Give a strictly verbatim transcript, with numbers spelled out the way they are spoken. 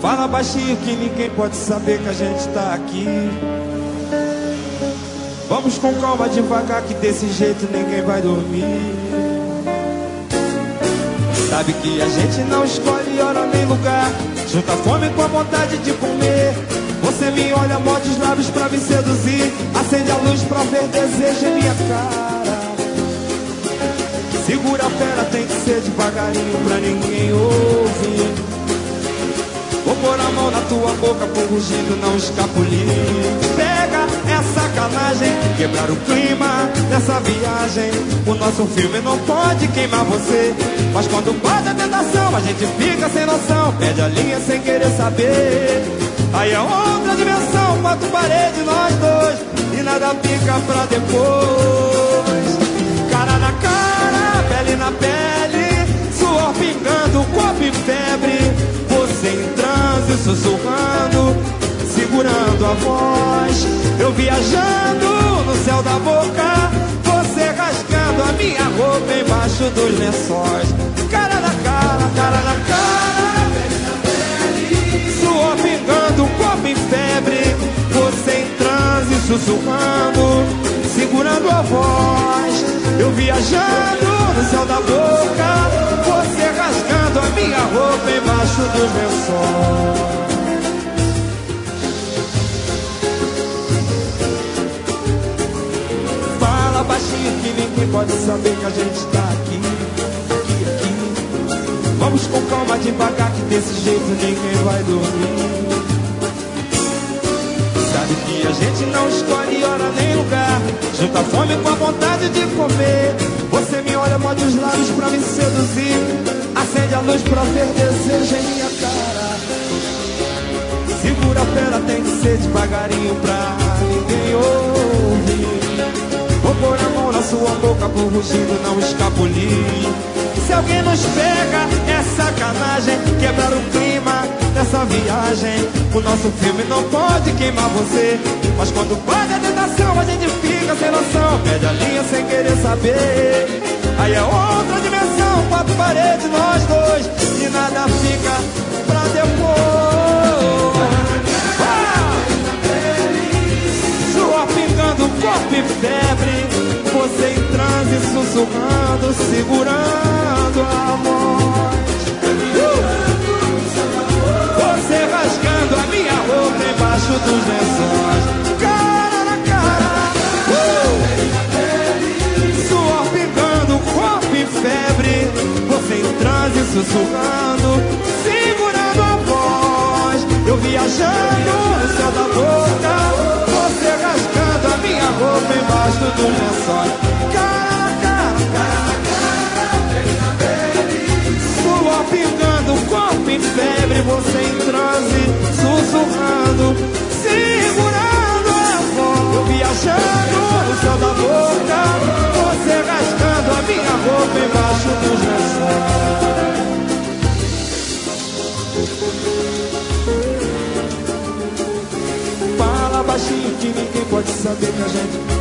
Fala baixinho que ninguém pode saber que a gente tá aqui. Vamos com calma devagar que desse jeito ninguém vai dormir. Sabe que a gente não escolhe hora nem lugar, junta a fome com a vontade de comer. Você me olha, morde os lábios pra me seduzir, acende a luz pra ver desejo em minha cara. Segura a fera, tem que ser devagarinho pra ninguém ouvir. Vou pôr a mão na tua boca pro rugido não escapulir. Pega essa sacanagem, quebrar o clima dessa viagem. O nosso filme não pode queimar você, mas quando bate a tentação a gente fica sem noção. Perde a linha sem querer saber. Aí é outra dimensão, quatro paredes nós dois, e nada fica pra depois. Cara na cara, pele na pele, suor pingando, corpo em febre. Você em transe, sussurrando, segurando a voz. Eu viajando no céu da boca, você rasgando a minha roupa embaixo dos lençóis. Cara na cara, cara na cara, pele na pele, suor pingando, corpo em febre. Você em transe, sussurrando, segurando a voz. Eu viajando no céu da boca, você rasgando a minha roupa embaixo dos lençóis. Fala baixinho que ninguém pode saber que a gente tá aqui, aqui, aqui. Vamos com calma devagar que desse jeito ninguém vai dormir. Sabe que a gente não escolhe hora nem lugar, junta a fome com a vontade de comer. Você me olha, morde os lábios pra me seduzir, acende a luz pra ver desejo em minha cara. Segura a fera, tem que ser devagarinho pra ninguém ouvir. Vou pôr a mão na sua boca pro rugido não escapulir. Se alguém nos pega, é sacanagem, quebrar o clima dessa viagem. O nosso filme não pode queimar você, mas quando bate a tentação a gente fica sem noção. Perde a linha sem querer saber. Aí é outra dimensão, quatro paredes nós dois, e nada fica pra depois. Ah! Suor pingando, corpo em febre. Você em transe, sussurrando, segurando a voz. uh! Você rasgando a minha roupa embaixo dos lençóis. Cara na cara, uh! Suor pingando, corpo em febre. Você em transe, sussurrando, segurando a voz. Eu viajando no céu da boca, você rasgando a minha roupa embaixo dos lençóis. Cara na cara, cara na cara, suor pingando, corpo em febre. Você em transe, sussurrando, segurando a voz. Eu viajando no céu da boca, você rasgando a minha roupa embaixo dos lençóis. Fala baixinho que ninguém pode saber que a gente